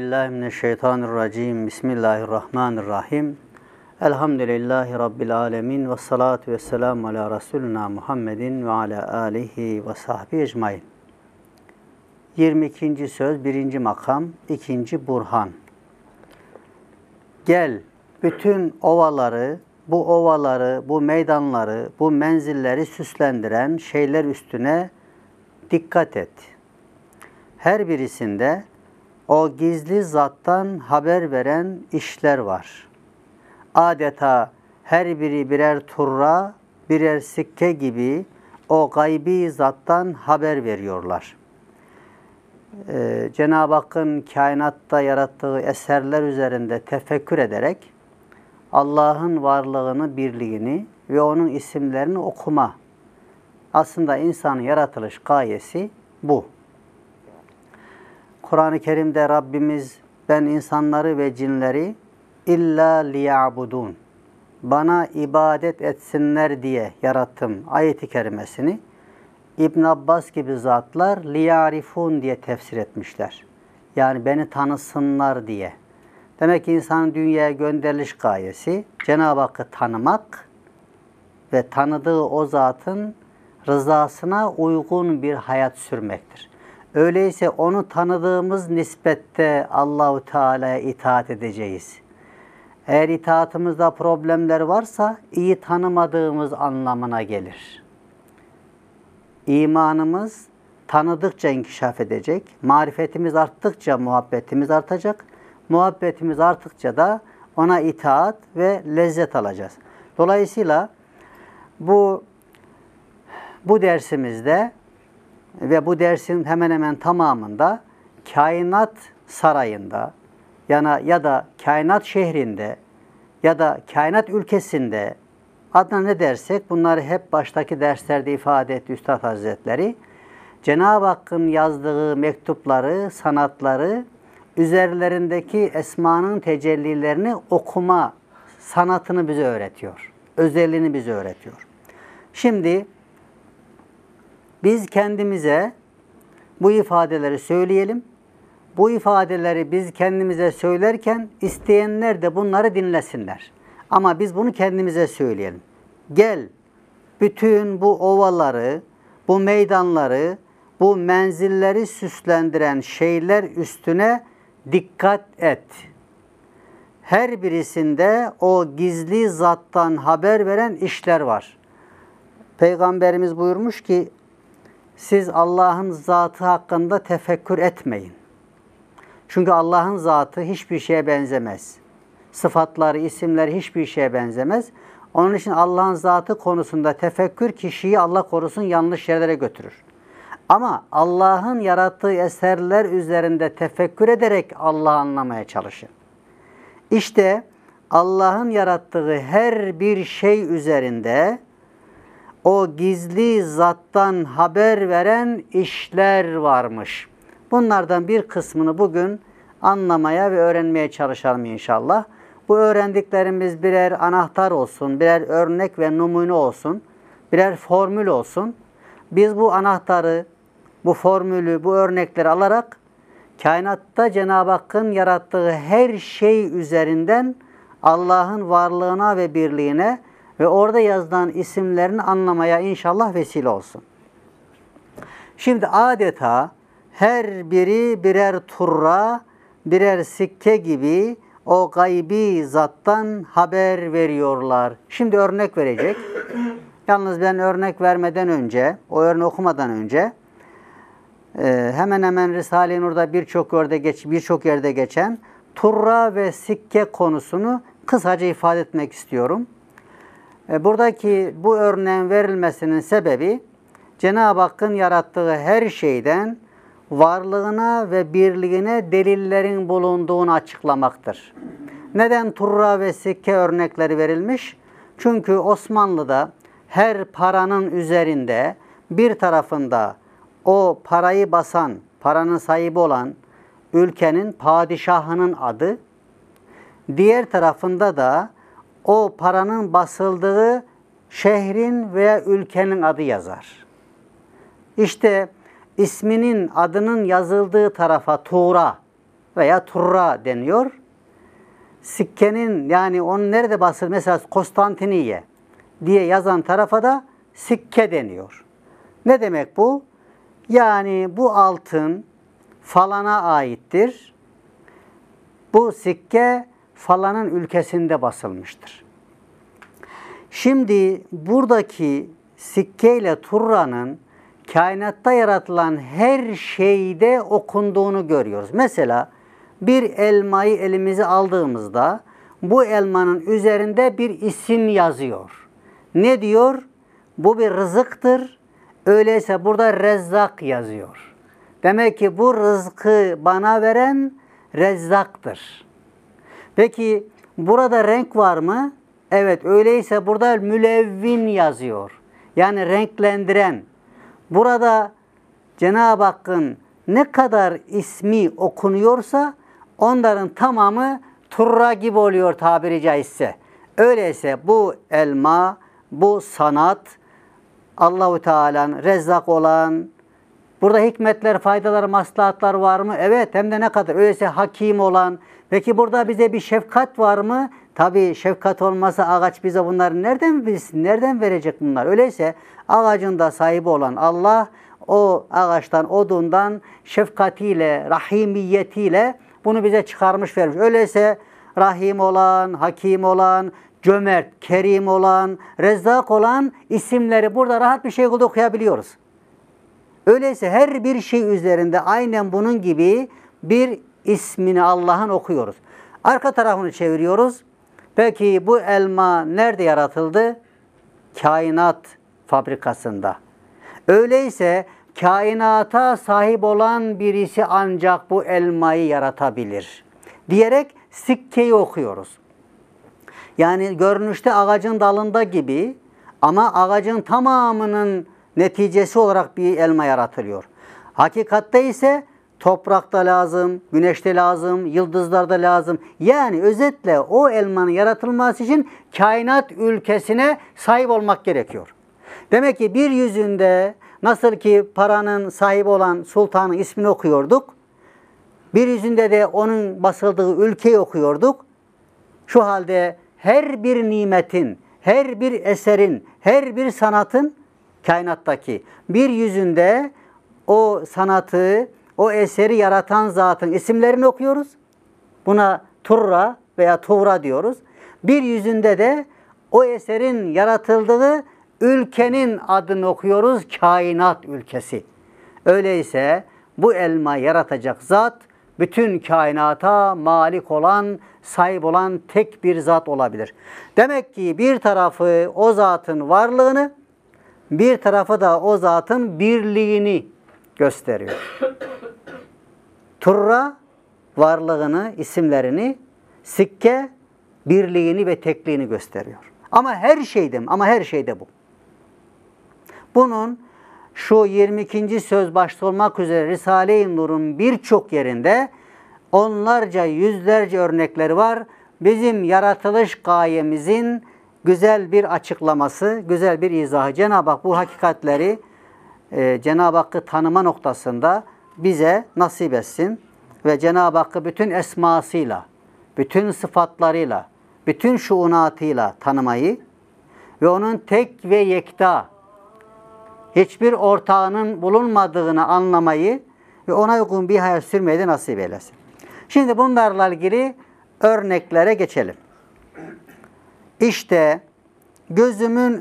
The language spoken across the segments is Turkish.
Euzubillahimineşşeytanirracim. Bismillahirrahmanirrahim. Elhamdülillahi Rabbil alemin. Ve salatu ve selamu ala Resulina Muhammedin ve ala alihi ve sahbihi ecmain. 22. söz, 1. makam, 2. burhan. Gel, bütün ovaları, bu meydanları, bu menzilleri süslendiren şeyler üstüne dikkat et. Her birisinde o gizli zattan haber veren işler var. Adeta her biri birer turra, birer sikke gibi o gaybi zattan haber veriyorlar. Cenab-ı Hakk'ın kainatta yarattığı eserler üzerinde tefekkür ederek Allah'ın varlığını, birliğini ve onun isimlerini okuma. Aslında insanın yaratılış gayesi bu. Kur'an-ı Kerim'de Rabbimiz ben insanları ve cinleri illa liya'budun, bana ibadet etsinler diye yarattım ayeti kerimesini İbn Abbas gibi zatlar liyarifun diye tefsir etmişler. Yani beni tanısınlar diye. Demek ki insanın dünyaya gönderiliş gayesi Cenab-ı Hakk'ı tanımak ve tanıdığı o zatın rızasına uygun bir hayat sürmektir. Öyleyse onu tanıdığımız nispette Allahu Teala'ya itaat edeceğiz. Eğer itaatimizde problemler varsa iyi tanımadığımız anlamına gelir. İmanımız tanıdıkça inkişaf edecek. Marifetimiz arttıkça muhabbetimiz artacak. Muhabbetimiz arttıkça da ona itaat ve lezzet alacağız. Dolayısıyla bu dersimizde ve bu dersin hemen hemen tamamında kainat sarayında ya da kainat şehrinde ya da kainat ülkesinde adına ne dersek bunları hep baştaki derslerde ifade etti Üstad Hazretleri. Cenab-ı Hakk'ın yazdığı mektupları, sanatları, üzerlerindeki esmanın tecellilerini okuma sanatını bize öğretiyor. Özelliğini bize öğretiyor. Şimdi biz kendimize bu ifadeleri söyleyelim. Bu ifadeleri biz kendimize söylerken isteyenler de bunları dinlesinler. Ama biz bunu kendimize söyleyelim. Gel, bütün bu ovaları, bu meydanları, bu menzilleri süslendiren şeyler üstüne dikkat et. Her birisinde o gizli zattan haber veren işler var. Peygamberimiz buyurmuş ki, siz Allah'ın zatı hakkında tefekkür etmeyin. Çünkü Allah'ın zatı hiçbir şeye benzemez. Sıfatları, isimleri hiçbir şeye benzemez. Onun için Allah'ın zatı konusunda tefekkür kişiyi Allah korusun yanlış yerlere götürür. Ama Allah'ın yarattığı eserler üzerinde tefekkür ederek Allah'ı anlamaya çalışın. İşte Allah'ın yarattığı her bir şey üzerinde o gizli zattan haber veren işler varmış. Bunlardan bir kısmını bugün anlamaya ve öğrenmeye çalışalım inşallah. Bu öğrendiklerimiz birer anahtar olsun, birer örnek ve numune olsun, birer formül olsun. Biz bu anahtarı, bu formülü, bu örnekleri alarak kainatta Cenab-ı Hakk'ın yarattığı her şey üzerinden Allah'ın varlığına ve birliğine ve orada yazılan isimlerini anlamaya inşallah vesile olsun. Şimdi adeta her biri birer turra, birer sikke gibi o gaybi zattan haber veriyorlar. Şimdi örnek verecek. Yalnız ben örnek vermeden önce, o örneği okumadan önce hemen hemen Risale-i Nur'da birçok yerde geçen turra ve sikke konusunu kısaca ifade etmek istiyorum. Buradaki bu örneğin verilmesinin sebebi Cenab-ı Hakk'ın yarattığı her şeyden varlığına ve birliğine delillerin bulunduğunu açıklamaktır. Neden turra ve sikke örnekleri verilmiş? Çünkü Osmanlı'da her paranın üzerinde bir tarafında o parayı basan, paranın sahibi olan ülkenin padişahının adı, diğer tarafında da o paranın basıldığı şehrin veya ülkenin adı yazar. İşte isminin, adının yazıldığı tarafa Tuğra veya turra deniyor. Sikkenin yani onun nerede basılı mesela Konstantiniye diye yazan tarafa da sikke deniyor. Ne demek bu? Yani bu altın falana aittir. Bu sikke falanın ülkesinde basılmıştır. Şimdi buradaki sikke ile turranın kainatta yaratılan her şeyde okunduğunu görüyoruz. Mesela bir elmayı elimize aldığımızda bu elmanın üzerinde bir isim yazıyor. Ne diyor? Bu bir rızıktır. Öyleyse burada Rezzak yazıyor. Demek ki bu rızkı bana veren Rezzak'tır. Peki burada renk var mı? Evet, öyleyse burada mülevvin yazıyor. Yani renklendiren. Burada Cenab-ı Hakk'ın ne kadar ismi okunuyorsa onların tamamı turra gibi oluyor tabiri caizse. Öyleyse bu elma, bu sanat, Allah-u Teala'nın Rezzak olan, burada hikmetler, faydalar, maslahatlar var mı? Evet, hem de ne kadar. Öyleyse hakim olan. Peki burada bize bir şefkat var mı? Tabii şefkat olmasa ağaç bize bunları nereden bilsin? Nereden verecek bunlar? Öyleyse ağacın da sahibi olan Allah, o ağaçtan, odundan şefkatiyle, rahimiyetiyle bunu bize çıkarmış vermiş. Öyleyse rahim olan, hakim olan, cömert, kerim olan, rezzak olan isimleri burada rahat bir şekilde okuyabiliyoruz. Öyleyse her bir şey üzerinde aynen bunun gibi bir ismini Allah'ın okuyoruz. Arka tarafını çeviriyoruz. Peki bu elma nerede yaratıldı? Kainat fabrikasında. Öyleyse kainata sahip olan birisi ancak bu elmayı yaratabilir diyerek sikkeyi okuyoruz. Yani görünüşte ağacın dalında gibi ama ağacın tamamının neticesi olarak bir elma yaratılıyor. Hakikatte ise toprakta lazım, güneşte lazım, yıldızlarda lazım. Yani özetle o elmanın yaratılması için kainat ülkesine sahip olmak gerekiyor. Demek ki bir yüzünde nasıl ki paranın sahibi olan sultanın ismini okuyorduk, bir yüzünde de onun basıldığı ülkeyi okuyorduk. Şu halde her bir nimetin, her bir eserin, her bir sanatın kainattaki bir yüzünde o sanatı, o eseri yaratan zatın isimlerini okuyoruz. Buna turra veya tuğra diyoruz. Bir yüzünde de o eserin yaratıldığı ülkenin adını okuyoruz. Kainat ülkesi. Öyleyse bu elma yaratacak zat bütün kainata malik olan, sahip olan tek bir zat olabilir. Demek ki bir tarafı o zatın varlığını, bir tarafı da o zatın birliğini gösteriyor. Turra varlığını, isimlerini, sikke birliğini ve tekliğini gösteriyor. Ama her şeyde bu. Bunun şu 22. söz başta olmak üzere Risale-i Nur'un birçok yerinde onlarca, yüzlerce örnekleri var. Bizim yaratılış gayemizin güzel bir açıklaması, güzel bir izahı. Cenab-ı Hak bu hakikatleri Cenab-ı Hakk'ı tanıma noktasında bize nasip etsin ve Cenab-ı Hakk'ı bütün esmasıyla, bütün sıfatlarıyla, bütün şuunatıyla tanımayı ve onun tek ve yekta, hiçbir ortağının bulunmadığını anlamayı ve ona uygun bir hayat sürmeyi de nasip eylesin. Şimdi bunlarla ilgili örneklere geçelim. İşte gözünün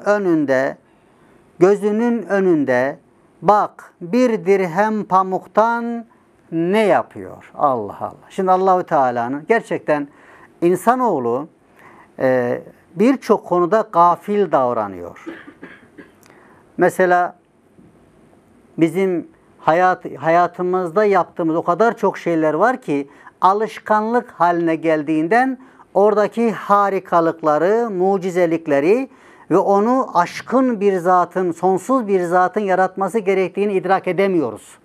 önünde bak bir dirhem pamuktan ne yapıyor? Allah Allah. Şimdi Allahu Teala'nın gerçekten insanoğlu birçok konuda gafil davranıyor. Mesela bizim hayatımızda yaptığımız o kadar çok şeyler var ki alışkanlık haline geldiğinden oradaki harikalıkları, mucizelikleri ve onu aşkın bir zatın, sonsuz bir zatın yaratması gerektiğini idrak edemiyoruz.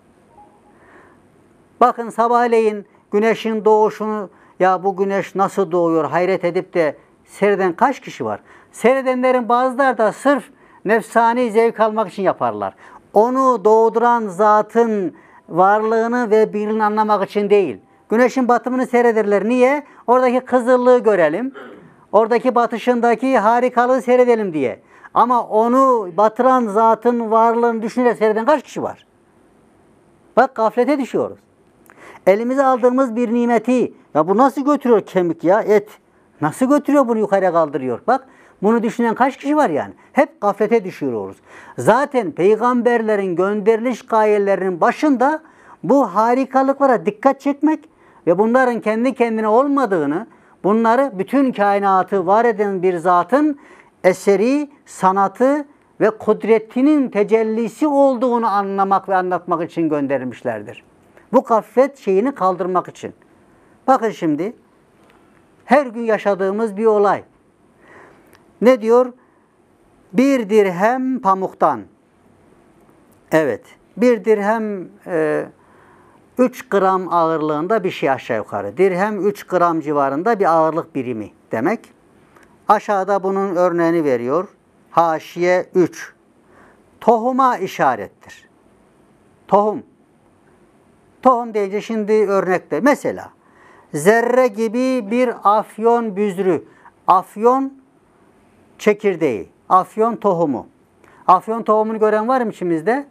Bakın sabahleyin güneşin doğuşunu, ya bu güneş nasıl doğuyor hayret edip de seyreden kaç kişi var? Seyredenlerin bazıları da sırf nefsani zevk almak için yaparlar. Onu doğduran zatın varlığını ve birliğini anlamak için değil. Güneşin batımını seyrederler. Niye? Oradaki kızıllığı görelim. Oradaki batışındaki harikalığı seyredelim diye. Ama onu batıran zatın varlığını düşünerek seyreden kaç kişi var? Bak gaflete düşüyoruz. Elimize aldığımız bir nimeti, ya bu nasıl götürüyor kemik ya, et? Nasıl götürüyor bunu yukarıya kaldırıyor? Bak bunu düşünen kaç kişi var yani? Hep gaflete düşüyoruz. Zaten peygamberlerin gönderiliş gayelerinin başında bu harikalıklara dikkat çekmek ve bunların kendi kendine olmadığını, bunları bütün kainatı var eden bir zatın eseri, sanatı ve kudretinin tecellisi olduğunu anlamak ve anlatmak için gönderilmişlerdir. Bu gaflet şeyini kaldırmak için. Bakın şimdi, her gün yaşadığımız bir olay. Ne diyor? 1 dirhem pamuktan. Evet, 1 dirhem 3 gram ağırlığında bir şey aşağı yukarı. Dirhem 3 gram civarında bir ağırlık birimi demek. Aşağıda bunun örneğini veriyor. Haşiye 3. Tohuma işarettir. Tohum. Tohum deyince şimdi örnekte. Mesela zerre gibi bir afyon büzrü. Afyon çekirdeği. Afyon tohumu. Afyon tohumunu gören var mı içimizde?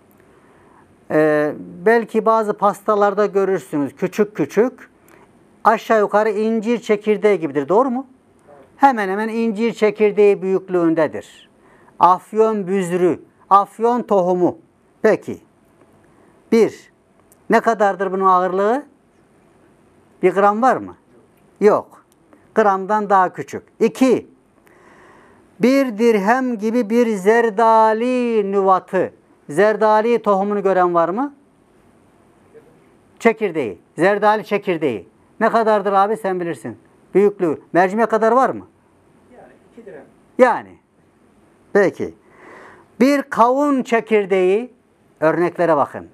Belki bazı pastalarda görürsünüz. Küçük küçük. Aşağı yukarı incir çekirdeği gibidir. Doğru mu? Hemen hemen incir çekirdeği büyüklüğündedir. Afyon büzrü. Afyon tohumu. Peki. 1. Ne kadardır bunun ağırlığı? 1 gram var mı? Yok. Gramdan daha küçük. 2. 1 dirhem gibi bir zerdali nüvatı. Zerdali tohumunu gören var mı? Çekirdeği. Zerdali çekirdeği. Ne kadardır abi sen bilirsin. Büyüklüğü. Mercimek kadar var mı? Yani 2 dirhem. Yani. Peki. Bir kavun çekirdeği. Örneklere bakın.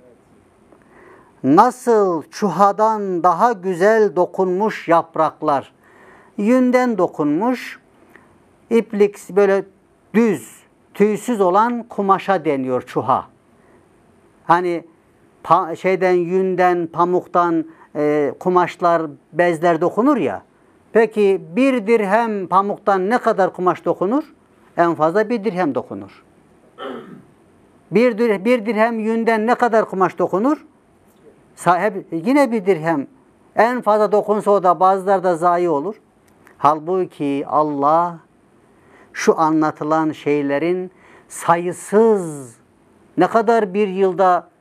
Nasıl çuhadan daha güzel dokunmuş yapraklar. Yünden dokunmuş, iplik böyle düz, tüysüz olan kumaşa deniyor çuha. Hani yünden, pamuktan kumaşlar, bezler dokunur ya. Peki 1 dirhem pamuktan ne kadar kumaş dokunur? En fazla 1 dirhem dokunur. 1 dirhem yünden ne kadar kumaş dokunur? Yine 1 dirhem. En fazla dokunsa o da bazılarda zayi olur. Halbuki Allah şu anlatılan şeylerin sayısız, ne kadar bir yılda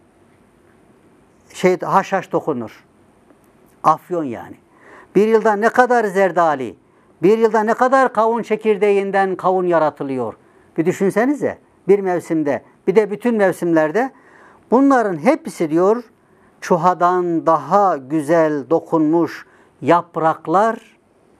haşhaş dokunur. Afyon yani. Bir yılda ne kadar zerdali, bir yılda ne kadar kavun çekirdeğinden kavun yaratılıyor. Bir düşünsenize bir mevsimde, bir de bütün mevsimlerde bunların hepsi diyor çuhadan daha güzel dokunmuş yapraklar,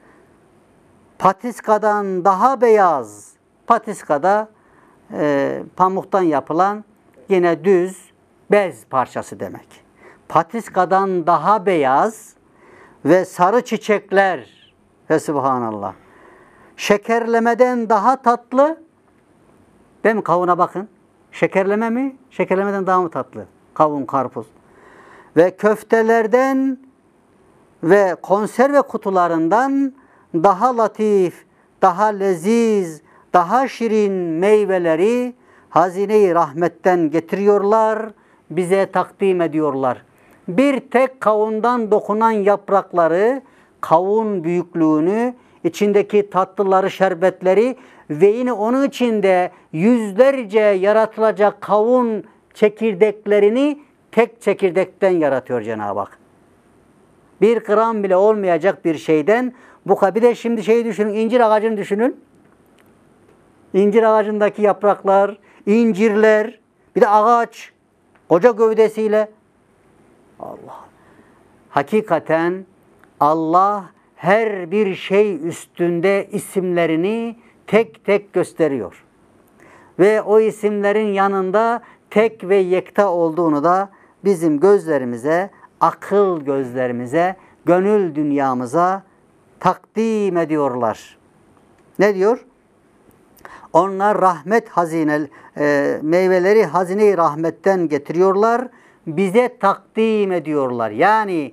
patiskadan daha beyaz, patiskada pamuktan yapılan yine düz bez parçası demek. Patiskadan daha beyaz ve sarı çiçekler ve subhanallah. Şekerlemeden daha tatlı, değil mi? Kavuna bakın. Şekerleme mi? Şekerlemeden daha mı tatlı? Kavun, karpuz. Ve köftelerden ve konserve kutularından daha latif, daha leziz, daha şirin meyveleri hazine-i rahmetten getiriyorlar, bize takdim ediyorlar. Bir tek kavundan dokunan yaprakları, kavun büyüklüğünü, içindeki tatlıları, şerbetleri ve yine onun içinde yüzlerce yaratılacak kavun çekirdeklerini tek çekirdekten yaratıyor Cenab-ı Hak. 1 gram bile olmayacak bir şeyden bu kadar. Bir de şimdi düşünün, incir ağacını düşünün. İncir ağacındaki yapraklar, incirler, bir de ağaç, koca gövdesiyle. Allah. Hakikaten Allah her bir şey üstünde isimlerini tek tek gösteriyor. Ve o isimlerin yanında tek ve yekta olduğunu da bizim gözlerimize, akıl gözlerimize, gönül dünyamıza takdim ediyorlar. Ne diyor? Onlar rahmet meyveleri hazine-i rahmetten getiriyorlar, bize takdim ediyorlar. Yani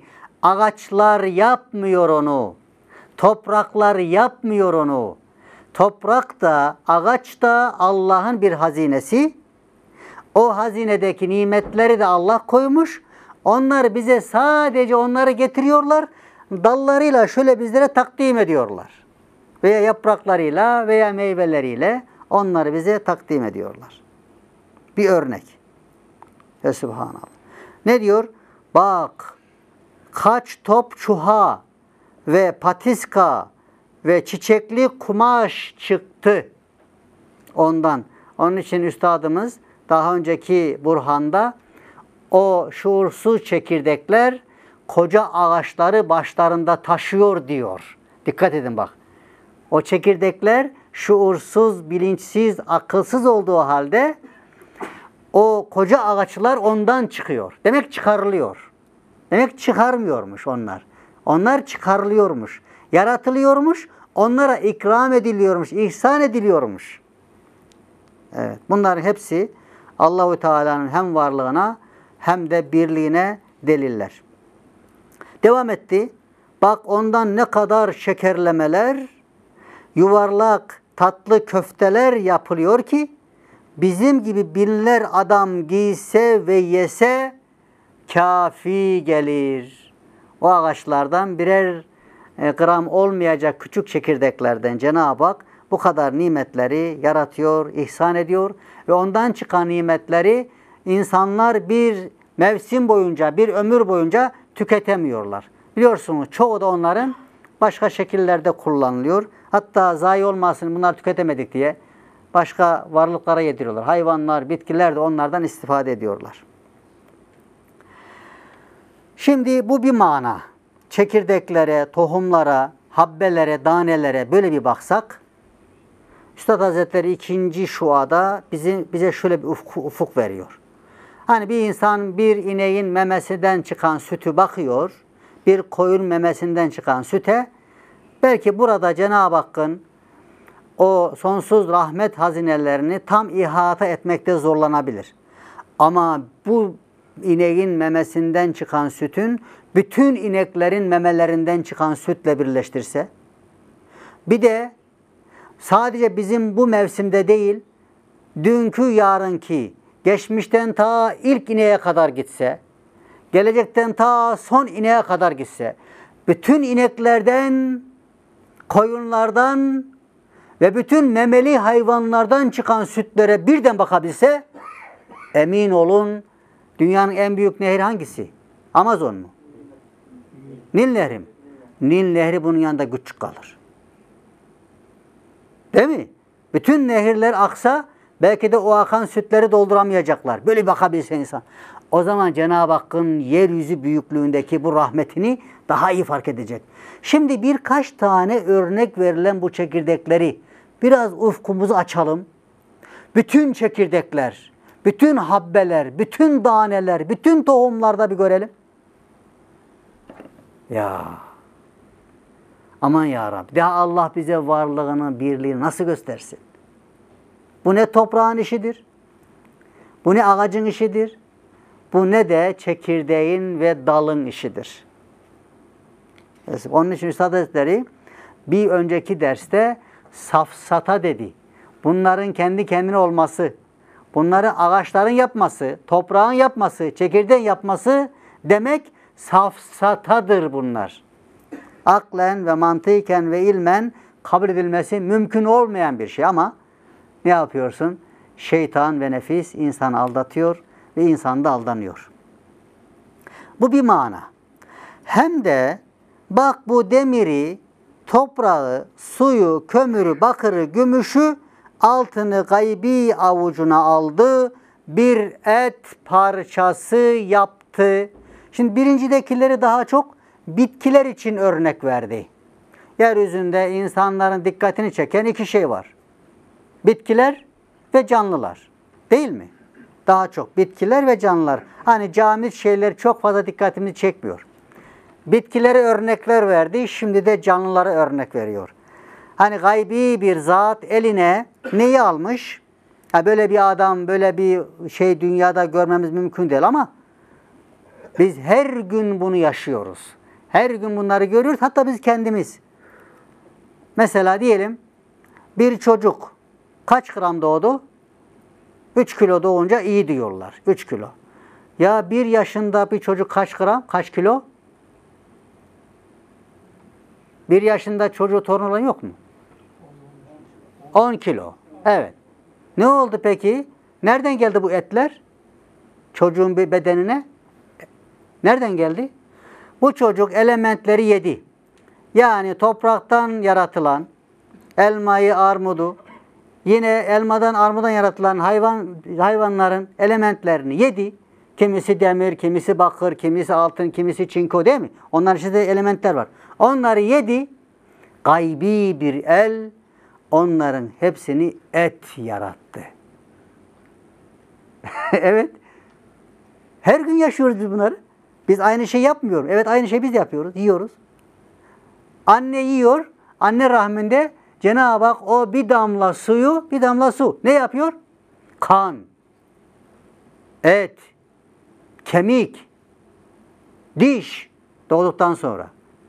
Ağaçlar yapmıyor onu. Topraklar yapmıyor onu. Toprak da, ağaç da Allah'ın bir hazinesi. O hazinedeki nimetleri de Allah koymuş. Onlar bize sadece onları getiriyorlar. Dallarıyla şöyle bizlere takdim ediyorlar. Veya yapraklarıyla veya meyveleriyle onları bize takdim ediyorlar. Bir örnek. Ya Subhanallah. Ne diyor? Bak, kaç top çuha ve patiska ve çiçekli kumaş çıktı ondan. Onun için üstadımız daha önceki burhanda o şuursuz çekirdekler koca ağaçları başlarında taşıyor diyor. Dikkat edin bak. O çekirdekler şuursuz, bilinçsiz, akılsız olduğu halde o koca ağaçlar ondan çıkıyor. Demek çıkarılıyor. Demek çıkarmıyormuş onlar. Onlar çıkarılıyormuş. Yaratılıyormuş. Onlara ikram ediliyormuş. İhsan ediliyormuş. Evet. Bunların hepsi Allahu Teala'nın hem varlığına hem de birliğine deliller. Devam etti. Bak ondan ne kadar şekerlemeler, yuvarlak tatlı köfteler yapılıyor ki bizim gibi binler adam giyse ve yese kafi gelir. O ağaçlardan birer gram olmayacak küçük çekirdeklerden Cenab-ı Hak bu kadar nimetleri yaratıyor, ihsan ediyor ve ondan çıkan nimetleri insanlar bir mevsim boyunca, bir ömür boyunca tüketemiyorlar. Biliyorsunuz çoğu da onların başka şekillerde kullanılıyor. Hatta zayi olmasın bunlar tüketemedik diye başka varlıklara yediriyorlar. Hayvanlar, bitkiler de onlardan istifade ediyorlar. Şimdi bu bir mana. Çekirdeklere, tohumlara, habbelere, danelere böyle bir baksak, Üstad Hazretleri 2. şuada bize şöyle bir ufuk veriyor. Hani bir insan bir ineğin memesinden çıkan sütü bakıyor, bir koyun memesinden çıkan süte, belki burada Cenab-ı Hakk'ın o sonsuz rahmet hazinelerini tam ihata etmekte zorlanabilir. Ama bu ineğin memesinden çıkan sütün bütün ineklerin memelerinden çıkan sütle birleştirse, bir de sadece bizim bu mevsimde değil, dünkü yarınki, geçmişten ta ilk ineğe kadar gitse, gelecekten ta son ineğe kadar gitse, bütün ineklerden, koyunlardan ve bütün memeli hayvanlardan çıkan sütlere birden bakabilse, emin olun dünyanın en büyük nehri hangisi? Amazon mu? Nil Nehri mi? Nil Nehri bunun yanında küçük kalır. Değil mi? Bütün nehirler aksa belki de o akan sütleri dolduramayacaklar. Böyle bakabilse insan. O zaman Cenab-ı Hakk'ın yeryüzü büyüklüğündeki bu rahmetini daha iyi fark edecek. Şimdi birkaç tane örnek verilen bu çekirdekleri biraz ufkumuzu açalım. Bütün çekirdekler, bütün habbeler, bütün daneler, bütün tohumlarda bir görelim. Ya aman ya Rabbi, daha Allah bize varlığını, birliğini nasıl göstersin? Bu ne toprağın işidir, bu ne ağacın işidir, bu ne de çekirdeğin ve dalın işidir. Onun için Üstad Hazretleri bir önceki derste safsata dedi. Bunların kendi kendine olması, bunları ağaçların yapması, toprağın yapması, çekirdeğin yapması demek safsatadır bunlar. Aklen ve mantıken ve ilmen kabul edilmesi mümkün olmayan bir şey ama ne yapıyorsun? Şeytan ve nefis insanı aldatıyor ve insan da aldanıyor. Bu bir mana. Hem de bak bu demiri, toprağı, suyu, kömürü, bakırı, gümüşü, altını gaybi avucuna aldı, bir et parçası yaptı. Şimdi birincidekileri daha çok bitkiler için örnek verdi. Yeryüzünde insanların dikkatini çeken iki şey var. Bitkiler ve canlılar. Değil mi? Daha çok bitkiler ve canlılar. Hani camit şeyler çok fazla dikkatimizi çekmiyor. Bitkilere örnekler verdi, şimdi de canlılara örnek veriyor. Hani gaybi bir zat eline neyi almış? Ha böyle bir adam, böyle bir şey dünyada görmemiz mümkün değil ama biz her gün bunu yaşıyoruz. Her gün bunları görüyoruz. Hatta biz kendimiz. Mesela diyelim bir çocuk kaç gram doğdu? 3 kilo doğunca iyi diyorlar. 3 kilo. Ya 1 yaşında bir çocuk kaç gram? Kaç kilo? 1 yaşında çocuğu torun olan yok mu? 10 kilo. Evet. Ne oldu peki? Nereden geldi bu etler? Çocuğun bir bedenine. Nereden geldi? Bu çocuk elementleri yedi. Yani topraktan yaratılan elmayı, armudu, yine elmadan, armudan yaratılan hayvanların elementlerini yedi. Kimisi demir, kimisi bakır, kimisi altın, kimisi çinko değil mi? Onların içinde elementler var. Onları yedi. Gaybi bir el onların hepsini et yarattı. Evet. Her gün yaşıyoruz biz bunları. Biz aynı şey yapmıyoruz. Evet, aynı şeyi biz de yapıyoruz. Yiyoruz. Anne yiyor. Anne rahminde Cenab-ı Hak o bir damla suyu, bir damla su ne yapıyor? Kan, et, kemik, diş doğduktan sonra.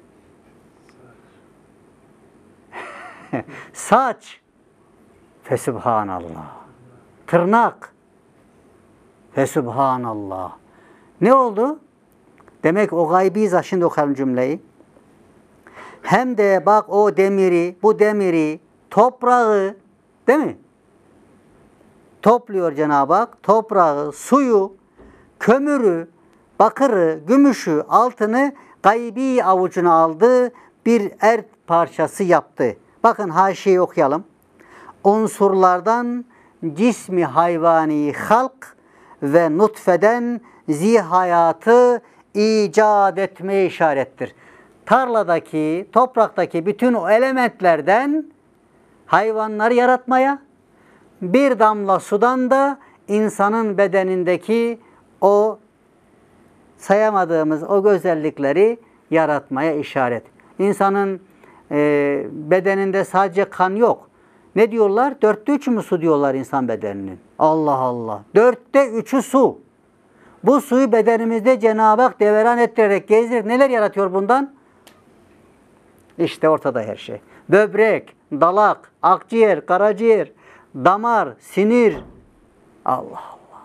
Saç, fesubhanallah. Tırnak, fesubhanallah. Ne oldu? Demek o gaybi zat, şimdi okuyalım cümleyi. Hem de bak o demiri, bu demiri, toprağı, değil mi? Topluyor Cenab-ı Hak. Toprağı, suyu, kömürü, bakırı, gümüşü, altını gaybi avucuna aldı. Bir ert parçası yaptı. Bakın haşiyeyi okuyalım. Unsurlardan cismi hayvani halk ve nutfeden zihayatı icat etmeye işarettir. Tarladaki, topraktaki bütün o elementlerden hayvanları yaratmaya, bir damla sudan da insanın bedenindeki o sayamadığımız o özellikleri yaratmaya işaret. İnsanın bedeninde sadece kan yok. Ne diyorlar? 4'te 3'ü mü su diyorlar insan bedeninin? Allah Allah. 4'te 3'ü su. Bu suyu bedenimizde Cenab-ı Hak devran ettirerek gezdirerek neler yaratıyor bundan? İşte ortada her şey. Böbrek, dalak, akciğer, karaciğer, damar, sinir. Allah Allah.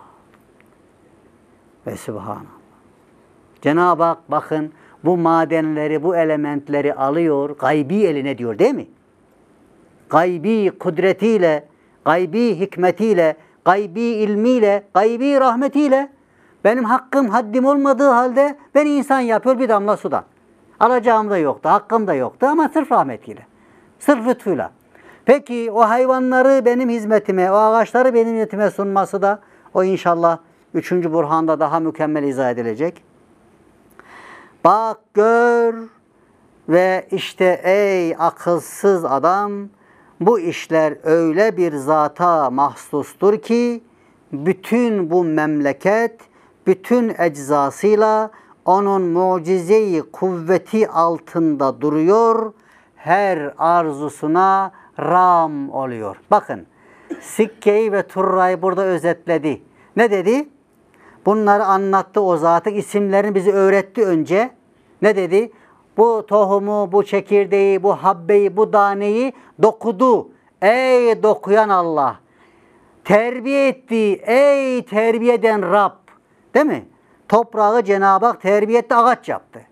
Ve Sübhanallah. Cenab-ı Hak bakın bu madenleri, bu elementleri alıyor, gaybi eline diyor değil mi? Gaybi kudretiyle, gaybi hikmetiyle, gaybi ilmiyle, gaybi rahmetiyle benim hakkım, haddim olmadığı halde beni insan yapıyor bir damla sudan. Alacağım da yoktu, hakkım da yoktu ama sırf rahmetiyle, sırf lütfuyla. Peki o hayvanları benim hizmetime, o ağaçları benim hizmetime sunması da o inşallah 3. Burhan'da daha mükemmel izah edilecek. Bak gör ve işte ey akılsız adam, bu işler öyle bir zata mahsustur ki bütün bu memleket bütün eczasıyla onun mucize-i kuvveti altında duruyor, her arzusuna ram oluyor. Bakın, Sikke'yi ve Turra'yı burada özetledi. Ne dedi? Bunları anlattı o zatın, isimlerini bize öğretti önce. Ne dedi? Bu tohumu, bu çekirdeği, bu habbeyi, bu daneyi dokudu. Ey dokuyan Allah! Terbiye etti, ey terbiye eden Rab! Değil mi? Toprağı Cenab-ı Hak terbiye etti, ağaç yaptı.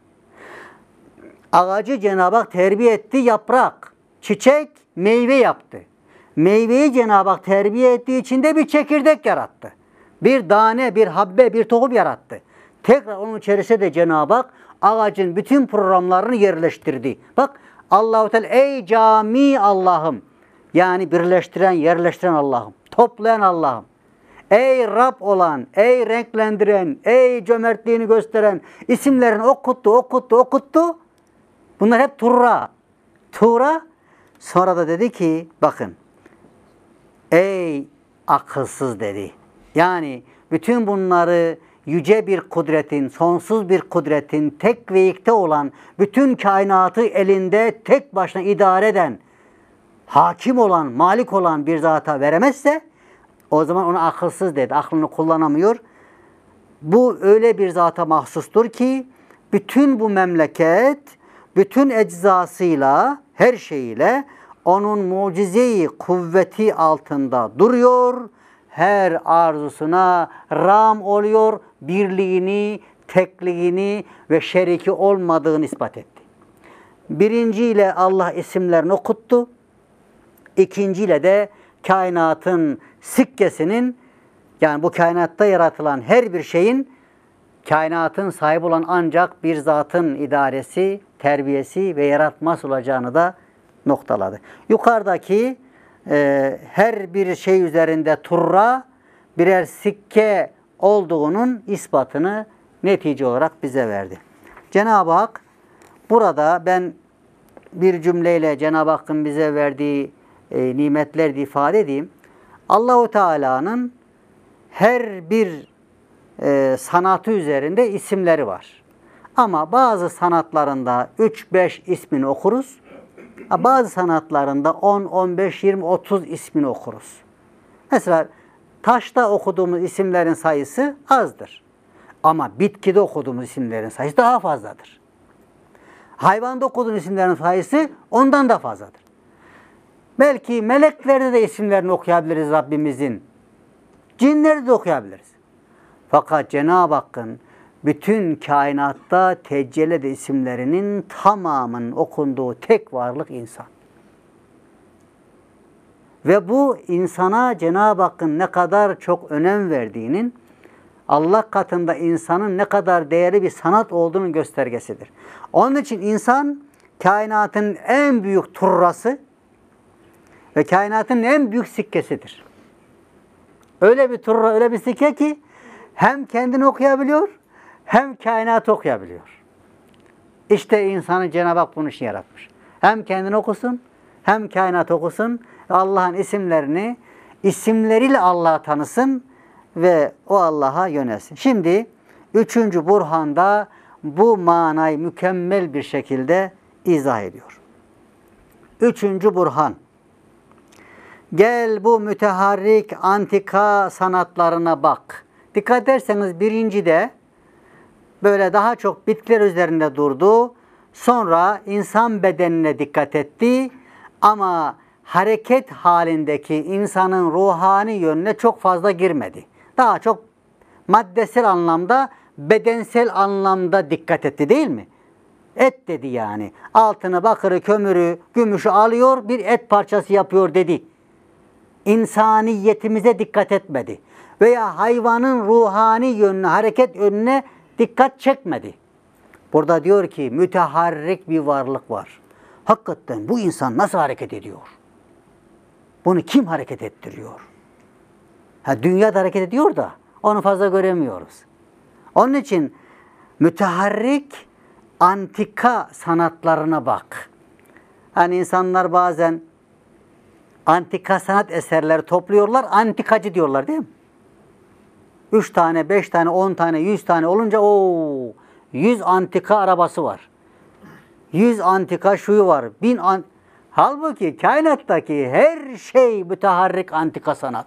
Ağacı Cenab-ı Hak terbiye etti, yaprak, çiçek, meyve yaptı. Meyveyi Cenab-ı Hak terbiye ettiği için de bir çekirdek yarattı. Bir tane, bir habbe, bir tohum yarattı. Tekrar onun içerisinde de Cenab-ı Hak ağacın bütün programlarını yerleştirdi. Bak Allah-u Teala ey cami Allah'ım, yani birleştiren, yerleştiren Allah'ım, toplayan Allah'ım. Ey Rab olan, ey renklendiren, ey cömertliğini gösteren isimlerini okuttu. Bunlar hep Turra. Tura sonra da dedi ki bakın ey akılsız dedi. Yani bütün bunları yüce bir kudretin, sonsuz bir kudretin, tek ve yekte olan, bütün kainatı elinde tek başına idare eden, hakim olan, malik olan bir zata veremezse o zaman ona akılsız dedi. Aklını kullanamıyor. Bu öyle bir zata mahsustur ki bütün bu memleket, bütün eczasıyla, her şeyiyle onun mucize-i kuvveti altında duruyor. Her arzusuna ram oluyor, birliğini, tekliğini ve şeriki olmadığını ispat etti. Birinciyle Allah isimlerini okuttu. İkinciyle de kainatın sikkesinin, yani bu kainatta yaratılan her bir şeyin kainatın sahibi olan ancak bir zatın idaresi, terbiyesi ve yaratması olacağını da noktaladı. Yukarıdaki her bir şey üzerinde turra birer sikke olduğunun ispatını netice olarak bize verdi. Cenab-ı Hak burada, ben bir cümleyle Cenab-ı Hakk'ın bize verdiği nimetleri ifade edeyim. Allah-u Teala'nın her bir sanatı üzerinde isimleri var. Ama bazı sanatlarında 3-5 ismini okuruz. Bazı sanatlarında 10, 15, 20, 30 ismini okuruz. Mesela taşta okuduğumuz isimlerin sayısı azdır. Ama bitkide okuduğumuz isimlerin sayısı daha fazladır. Hayvanda okuduğumuz isimlerin sayısı ondan da fazladır. Belki meleklerde de isimlerini okuyabiliriz Rabbimizin. Cinleri de okuyabiliriz. Fakat Cenab-ı Hakk'ın bütün kainatta tecelli isimlerinin tamamının okunduğu tek varlık insan. Ve bu insana Cenab-ı Hakk'ın ne kadar çok önem verdiğinin, Allah katında insanın ne kadar değerli bir sanat olduğunun göstergesidir. Onun için insan kainatın en büyük turrası ve kainatın en büyük sikkesidir. Öyle bir turra, öyle bir sikke ki hem kendini okuyabiliyor, hem kainatı okuyabiliyor. İşte insanı Cenab-ı Hak bunun için yaratmış. Hem kendini okusun, hem kainatı okusun. Allah'ın isimlerini, isimleriyle Allah'ı tanısın ve o Allah'a yönelsin. Şimdi 3. burhanda bu manayı mükemmel bir şekilde izah ediyor. 3. burhan. Gel bu müteharrik antika sanatlarına bak. Dikkat ederseniz birincide böyle daha çok bitkiler üzerinde durdu. Sonra insan bedenine dikkat etti. Ama hareket halindeki insanın ruhani yönüne çok fazla girmedi. Daha çok maddesel anlamda, bedensel anlamda dikkat etti, değil mi? Et dedi yani. Altını, bakırı, kömürü, gümüşü alıyor, bir et parçası yapıyor dedi. İnsaniyetimize dikkat etmedi. Veya hayvanın ruhani yönüne, hareket yönüne dikkat çekmedi. Burada diyor ki müteharrik bir varlık var. Hakikaten bu insan nasıl hareket ediyor? Bunu kim hareket ettiriyor? Dünya da hareket ediyor da onu fazla göremiyoruz. Onun için müteharrik antika sanatlarına bak. Hani insanlar bazen antika sanat eserleri topluyorlar, antikacı diyorlar değil mi? 3 tane, 5 tane, 10 tane, 100 tane olunca 100 antika arabası var. 100 antika şuyu var. 1000 Halbuki kainattaki her şey müteharrik antika sanat.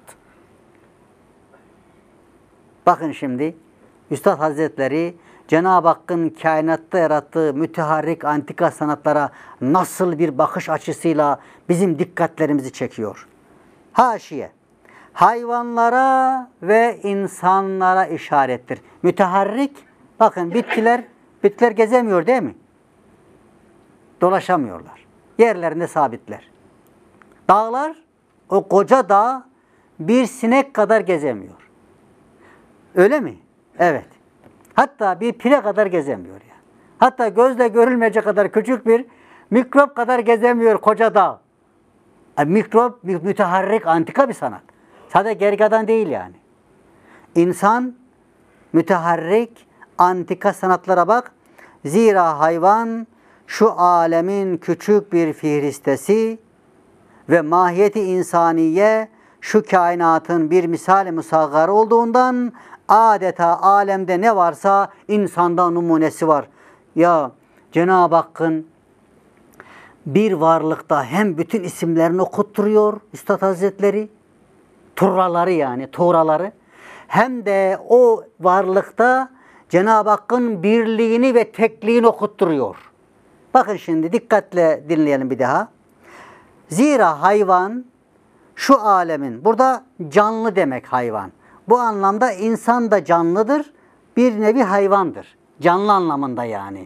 Bakın şimdi Üstad Hazretleri Cenab-ı Hakk'ın kainatta yarattığı müteharrik antika sanatlara nasıl bir bakış açısıyla bizim dikkatlerimizi çekiyor. Haşiye. Hayvanlara ve insanlara işarettir. Müteharrik, bakın bitkiler gezemiyor değil mi? Dolaşamıyorlar. Yerlerinde sabitler. Dağlar, o koca dağ bir sinek kadar gezemiyor. Öyle mi? Evet. Hatta bir pire kadar gezemiyor yani. Hatta gözle görülmeyecek kadar küçük bir mikrop kadar gezemiyor koca dağ. Mikrop müteharrik antika bir sanat. Sadece gergadan değil yani. İnsan müteharrik antika sanatlara bak. Zira hayvan şu alemin küçük bir fihristesi ve mahiyeti insaniye şu kainatın bir misal-i musaggar olduğundan adeta alemde ne varsa insanda numunesi var. Ya Cenab-ı Hakk'ın bir varlıkta hem bütün isimlerini okutturuyor Üstad Hazretleri, turraları yani tuğraları, hem de o varlıkta Cenab-ı Hakk'ın birliğini ve tekliğini okutturuyor. Bakın şimdi dikkatle dinleyelim bir daha. Zira hayvan şu alemin, burada canlı demek hayvan. Bu anlamda insan da canlıdır, bir nevi hayvandır. Canlı anlamında yani.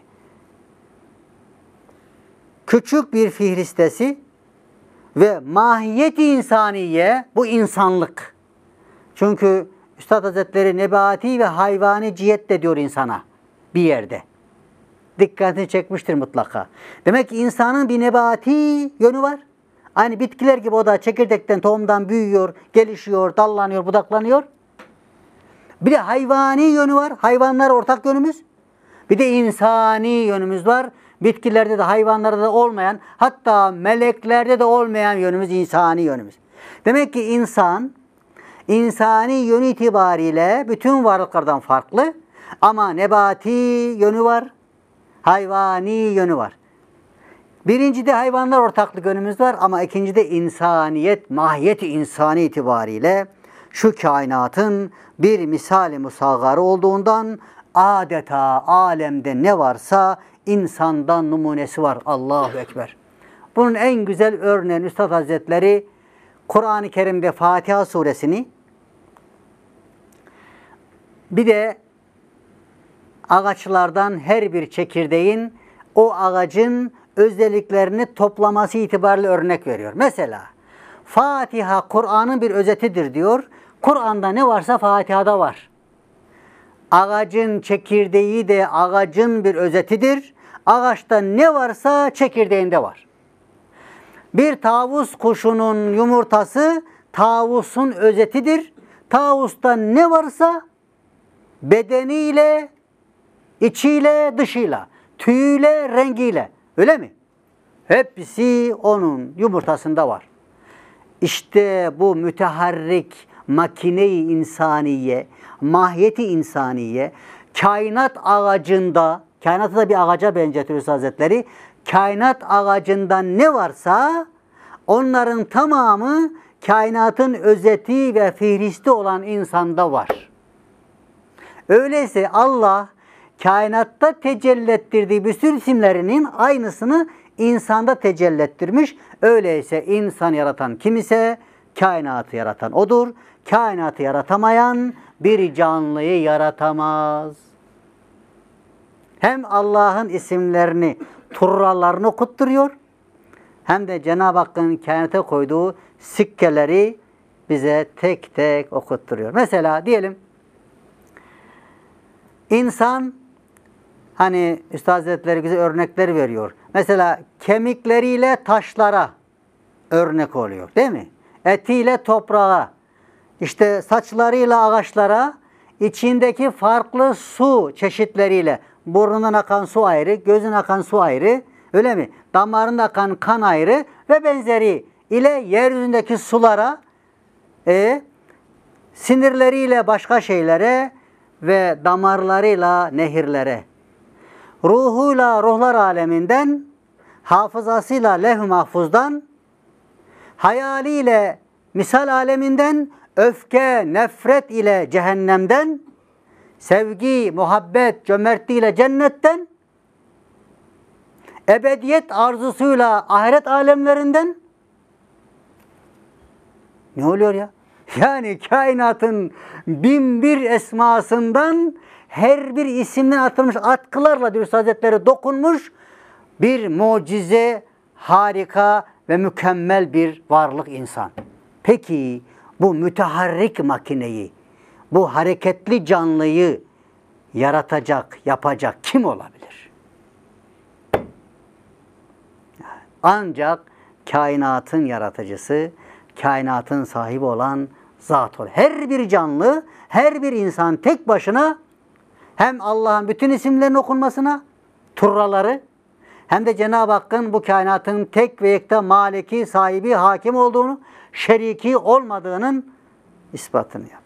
Küçük bir fihristesi ve mahiyeti insaniye, bu insanlık. Çünkü Üstad Hazretleri nebati ve hayvani cihet de diyor insana bir yerde. Dikkatini çekmiştir mutlaka. Demek ki insanın bir nebati yönü var. Aynı bitkiler gibi o da çekirdekten, tohumdan büyüyor, gelişiyor, dallanıyor, budaklanıyor. Bir de hayvani yönü var. Hayvanlar ortak yönümüz. Bir de insani yönümüz var. Bitkilerde de hayvanlarda da olmayan, hatta meleklerde de olmayan yönümüz insani yönümüz. Demek ki insan, insani yönü itibariyle bütün varlıklardan farklı ama nebati yönü var, hayvani yönü var. Birincide hayvanlar ortaklık yönümüz var ama ikincide insaniyet, mahiyeti insani itibariyle şu kainatın bir misali musaggarı olduğundan adeta alemde ne varsa insandan numunesi var. Allahu Ekber. Bunun en güzel örneğin Üstad Hazretleri Kur'an-ı Kerim'de Fatiha suresini, bir de ağaçlardan her bir çekirdeğin o ağacın özelliklerini toplaması itibariyle örnek veriyor. Mesela Fatiha Kur'an'ın bir özetidir diyor. Kur'an'da ne varsa Fatiha'da var. Ağacın çekirdeği de ağacın bir özetidir. Ağaçta ne varsa çekirdeğinde var. Bir tavus kuşunun yumurtası tavusun özetidir. Tavusta ne varsa bedeniyle, içiyle, dışıyla, tüyüyle, rengiyle. Öyle mi? Hepsi onun yumurtasında var. İşte bu müteharrik makine-i insaniye, mahiyeti insaniye, kainat ağacında, kainatı da bir ağaca benzetiyor Hazretleri, kainat ağacında ne varsa onların tamamı kainatın özeti ve fihristi olan insanda var. Öyleyse Allah kainatta tecelli ettirdiği bütün isimlerinin aynısını insanda tecelli ettirmiş. Öyleyse insan yaratan kim ise kainatı yaratan odur. Kainatı yaratamayan bir canlıyı yaratamaz. Hem Allah'ın isimlerini, turralarını okutturuyor, hem de Cenab-ı Hakk'ın kainata koyduğu sikkeleri bize tek tek okutturuyor. Mesela diyelim, İnsan, hani Üstad Hazretleri bize örnekler veriyor. Mesela kemikleriyle taşlara örnek oluyor, değil mi? Etiyle toprağa, işte saçlarıyla ağaçlara, içindeki farklı su çeşitleriyle, burnundan akan su ayrı, gözün akan su ayrı, öyle mi? Damarında akan kan ayrı ve benzeri ile yeryüzündeki sulara, sinirleriyle başka şeylere ve damarlarıyla nehirlere, ruhuyla ruhlar aleminden, hafızasıyla levh-i mahfuzdan, hayaliyle misal aleminden, öfke, nefret ile cehennemden, sevgi, muhabbet, cömertliğiyle cennetten, ebediyet arzusuyla ahiret alemlerinden. Ne oluyor ya? Yani kainatın binbir esmasından her bir isimden atılmış atkılarla diyor Hazretleri dokunmuş bir mucize, harika ve mükemmel bir varlık insan. Peki bu müteharrik makineyi, bu hareketli canlıyı yaratacak, yapacak kim olabilir? Ancak kainatın yaratıcısı, kainatın sahibi olan zat olur. Her bir canlı, her bir insan tek başına hem Allah'ın bütün isimlerinin okunmasına, turraları, hem de Cenab-ı Hakk'ın bu kainatın tek ve yekta maliki, sahibi, hakim olduğunu, şeriki olmadığının ispatını yapıyor.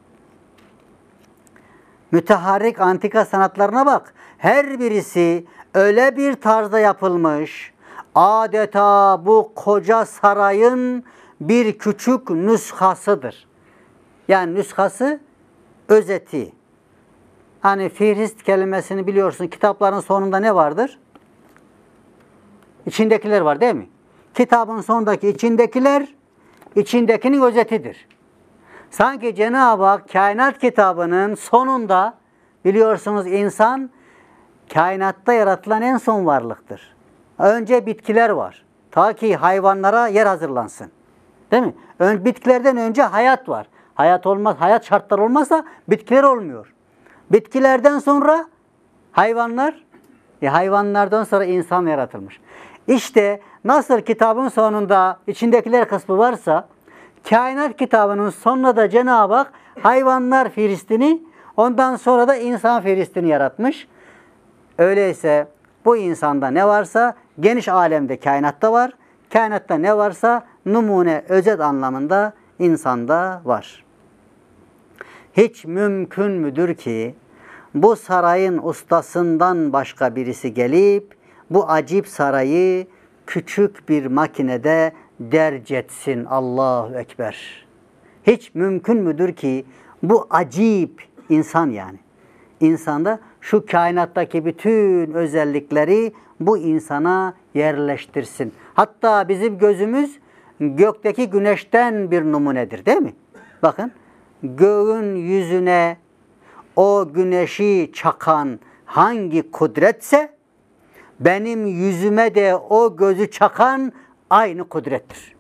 Müteharrik antika sanatlarına bak. Her birisi öyle bir tarzda yapılmış, adeta bu koca sarayın bir küçük nüshasıdır. Yani nüshası, özeti. Hani fihrist kelimesini biliyorsun. Kitapların sonunda ne vardır? İçindekiler var değil mi? Kitabın sonundaki içindekiler, içindekinin özetidir. Sanki Cenab-ı Hak kainat kitabının sonunda, biliyorsunuz insan kainatta yaratılan en son varlıktır. Önce bitkiler var. Ta ki hayvanlara yer hazırlansın. Değil mi? Bitkilerden önce hayat var. Hayat olmaz, hayat şartları olmazsa bitkiler olmuyor. Bitkilerden sonra hayvanlar, hayvanlardan sonra insan yaratılmış. İşte nasıl kitabın sonunda içindekiler kısmı varsa, kainat kitabının sonunda da Cenab-ı Hak hayvanlar firistini, ondan sonra da insan firistini yaratmış. Öyleyse bu insanda ne varsa geniş alemde kainatta var. Kainatta ne varsa numune, özet anlamında insanda var. Hiç mümkün müdür ki bu sarayın ustasından başka birisi gelip bu acip sarayı küçük bir makinede derc etsin? Allahu Ekber. Hiç mümkün müdür ki bu acip insan, yani insanda şu kainattaki bütün özellikleri bu insana yerleştirsin. Hatta bizim gözümüz gökteki güneşten bir numunedir değil mi? Bakın, göğün yüzüne o güneşi çakan hangi kudretse, benim yüzüme de o gözü çakan aynı kudrettir.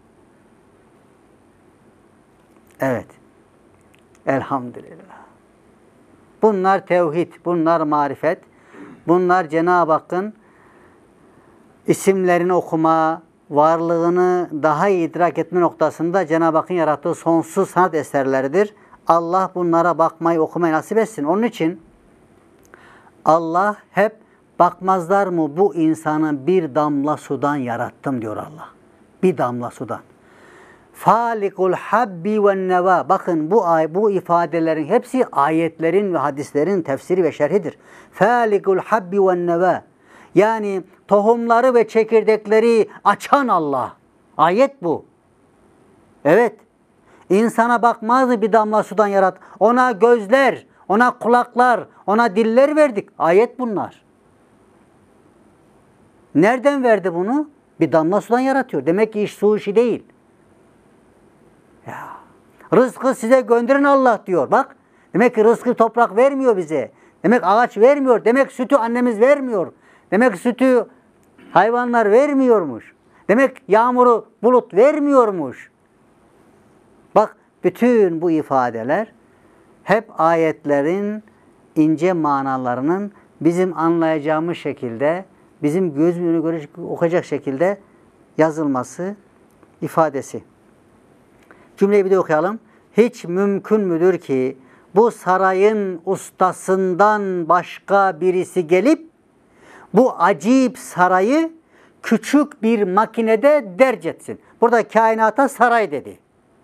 Evet. Elhamdülillah. Bunlar tevhid, bunlar marifet, bunlar Cenab-ı Hakk'ın isimlerini okuma, varlığını daha iyi idrak etme noktasında Cenab-ı Hakk'ın yarattığı sonsuz sanat eserleridir. Allah bunlara bakmayı, okumayı nasip etsin. Onun için Allah hep bakmazlar mı bu insanı bir damla sudan yarattım diyor Allah. Bir damla sudan. Falikul habbi ve neva. Bakın bu ifadelerin hepsi ayetlerin ve hadislerin tefsiri ve şerhidir. Falikul habbi ve neva. Yani tohumları ve çekirdekleri açan Allah. Ayet bu. Evet. İnsana bakmaz bir damla sudan yarat. Ona gözler, ona kulaklar, ona diller verdik. Ayet bunlar. Nereden verdi bunu? Bir damla sudan yaratıyor. Demek ki iş su işi değil. Ya. Rızkı size gönderin Allah diyor. Bak. Demek ki rızkı toprak vermiyor bize. Demek ağaç vermiyor. Demek sütü annemiz vermiyor. Demek sütü hayvanlar vermiyormuş. Demek yağmuru bulut vermiyormuş. Bak, bütün bu ifadeler hep ayetlerin ince manalarının bizim anlayacağımız şekilde, bizim gözümüzü görecek, okuyacak şekilde yazılması ifadesi. Cümleyi bir de okuyalım. Hiç mümkün müdür ki bu sarayın ustasından başka birisi gelip bu acip sarayı küçük bir makinede derc etsin? Burada kainata saray dedi.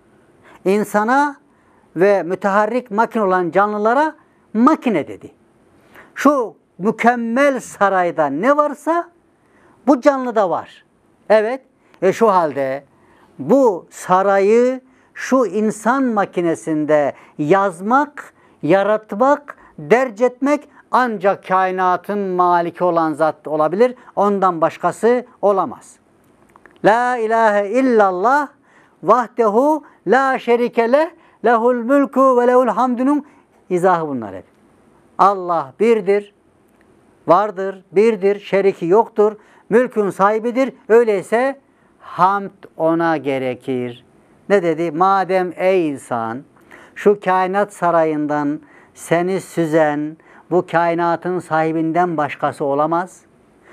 İnsana ve müteharrik makine olan canlılara makine dedi. Şu mükemmel sarayda ne varsa bu canlıda var. Evet. Şu halde bu sarayı şu insan makinesinde yazmak, yaratmak, derc etmek ancak kainatın maliki olan zat olabilir. Ondan başkası olamaz. La ilahe illallah vahdehu la şerike leh lehul mülku ve lehul hamdunun izahı bunlar hep. Allah birdir, vardır, birdir, şeriki yoktur, mülkün sahibidir. Öyleyse hamd ona gerekir. Ne dedi? Madem ey insan şu kainat sarayından seni süzen bu kainatın sahibinden başkası olamaz.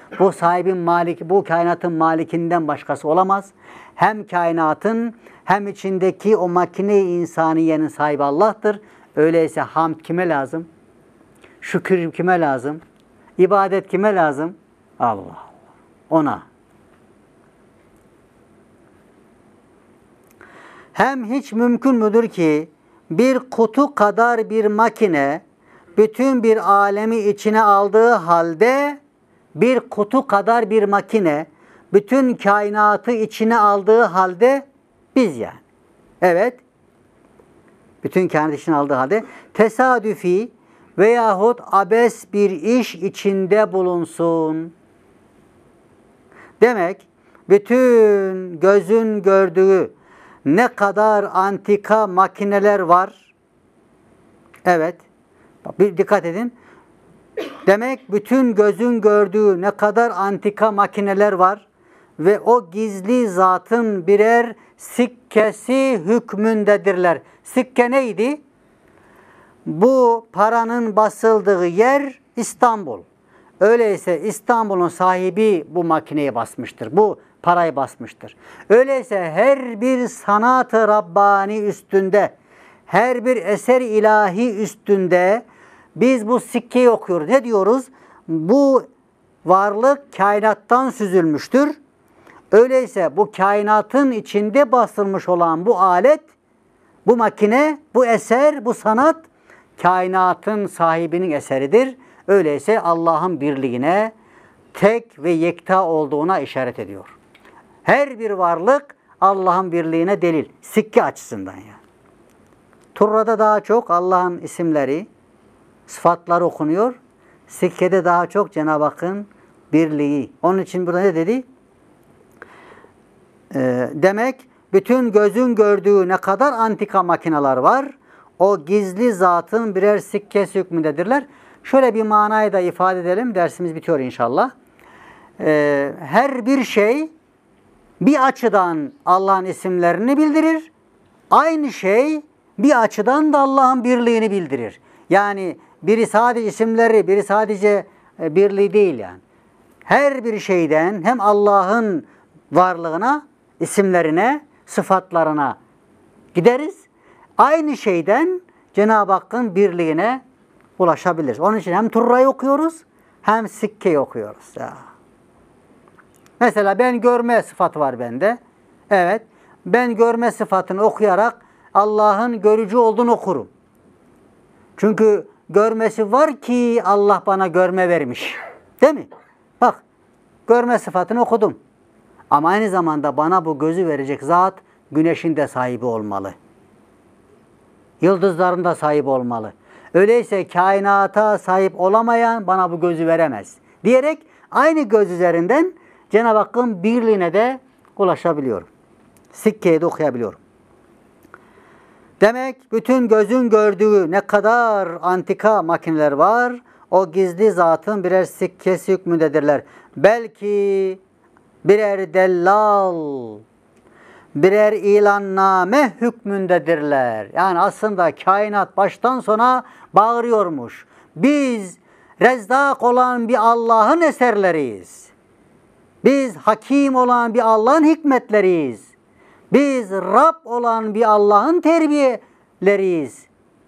Bu kainatın malikinden başkası olamaz. Hem kainatın hem içindeki o makine-i insaniyenin sahibi Allah'tır. Öyleyse hamd kime lazım? Şükür kime lazım? İbadet kime lazım? Allah Allah. Ona. Hem hiç mümkün müdür ki bir kutu kadar bir makine bütün bir alemi içine aldığı halde, bir kutu kadar bir makine bütün kainatı içine aldığı halde biz yani. Evet. Bütün kainatı içine aldığı halde tesadüfi veyahut abes bir iş içinde bulunsun. Demek bütün gözün gördüğü ne kadar antika makineler var. Evet. Bir dikkat edin. Demek bütün gözün gördüğü ne kadar antika makineler var ve o gizli zatın birer sikkesi hükmündedirler. Sikke neydi? Bu paranın basıldığı yer İstanbul. Öyleyse İstanbul'un sahibi bu makineyi basmıştır. Bu parayı basmıştır. Öyleyse her bir sanat-ı Rabbani üstünde, her bir eser ilahi üstünde biz bu sikkeyi okuyoruz. Ne diyoruz? Bu varlık kainattan süzülmüştür. Öyleyse bu kainatın içinde basılmış olan bu alet, bu makine, bu eser, bu sanat kainatın sahibinin eseridir. Öyleyse Allah'ın birliğine, tek ve yekta olduğuna işaret ediyor. Her bir varlık Allah'ın birliğine delil. Sikke açısından yani. Turra'da daha çok Allah'ın isimleri, sıfatları okunuyor. Sikke'de daha çok Cenab-ı Hakk'ın birliği. Onun için burada ne dedi? Demek bütün gözün gördüğü ne kadar antika makineler var, o gizli zatın birer sikkesi hükmündedirler. Şöyle bir manayı da ifade edelim. Dersimiz bitiyor inşallah. Her bir şey bir açıdan Allah'ın isimlerini bildirir. Aynı şey bir açıdan da Allah'ın birliğini bildirir. Yani biri sadece isimleri, biri sadece birliği değil yani. Her bir şeyden hem Allah'ın varlığına, isimlerine, sıfatlarına gideriz. Aynı şeyden Cenab-ı Hakk'ın birliğine ulaşabiliriz. Onun için hem Turra'yı okuyoruz hem Sikke'yi okuyoruz. Ya. Mesela ben görme sıfatı var bende. Evet, ben görme sıfatını okuyarak Allah'ın görücü olduğunu okurum. Çünkü görmesi var ki Allah bana görme vermiş. Değil mi? Bak, görme sıfatını okudum. Ama aynı zamanda bana bu gözü verecek zat güneşin de sahibi olmalı. Yıldızların da sahibi olmalı. Öyleyse kainata sahip olamayan bana bu gözü veremez. Diyerek aynı göz üzerinden Cenab-ı Hakk'ın birliğine de ulaşabiliyorum. Sikke'yi de okuyabiliyorum. Demek bütün gözün gördüğü ne kadar antika makineler var, o gizli zatın birer sikkesi hükmündedirler. Belki birer dellal, birer ilanname hükmündedirler. Yani aslında kainat baştan sona bağırıyormuş. Biz Rezzak olan bir Allah'ın eserleriyiz. Biz Hakim olan bir Allah'ın hikmetleriyiz. Biz Rab olan bir Allah'ın terbiyeleriyiz.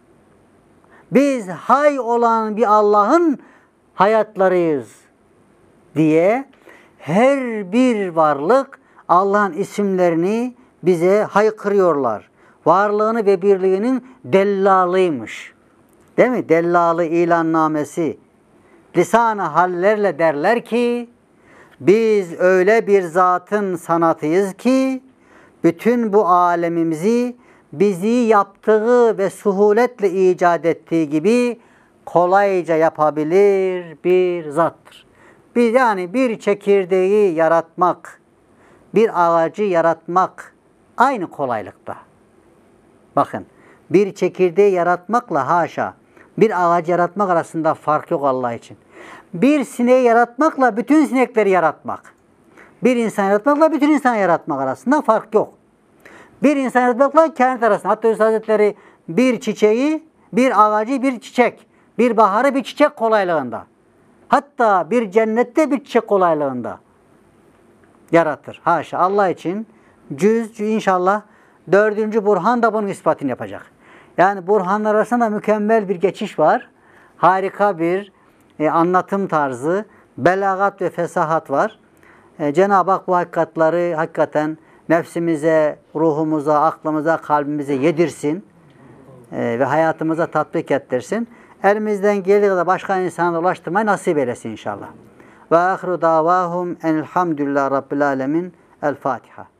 Biz hay olan bir Allah'ın hayatlarıyız diye her bir varlık Allah'ın isimlerini bize haykırıyorlar. Varlığını ve birliğinin dellalıymış. Değil mi? Dellalı ilannamesi. Lisan-ı hallerle derler ki biz öyle bir zatın sanatıyız ki bütün bu alemimizi bizi yaptığı ve suhuletle icat ettiği gibi kolayca yapabilir bir zattır. Yani bir çekirdeği yaratmak, bir ağacı yaratmak aynı kolaylıkta. Bakın, bir çekirdeği yaratmakla haşa, bir ağacı yaratmak arasında fark yok Allah için. Bir sineği yaratmakla bütün sinekleri yaratmak, bir insan yaratmakla bütün insan yaratmak arasında fark yok. Bir insan yaratmakla kainat arasında. Hatta Üstad Hazretleri bir çiçeği, bir ağacı, bir çiçek, bir baharı, bir çiçek kolaylığında. Hatta bir cennette bir çiçek kolaylığında yaratır. Haşa. Allah için inşallah 4. Burhan da bunun ispatını yapacak. Yani Burhanlar arasında mükemmel bir geçiş var. Harika bir anlatım tarzı, belagat ve fesahat var. Cenab-ı Hak bu hakikatları hakikaten nefsimize, ruhumuza, aklımıza, kalbimize yedirsin ve hayatımıza tatbik ettirsin. Elimizden geldiği kadar başka insanlara ulaştırmayı nasip eylesin inşallah. Ve ahiru davahum enelhamdülillah rabbil alemin. El Fatiha.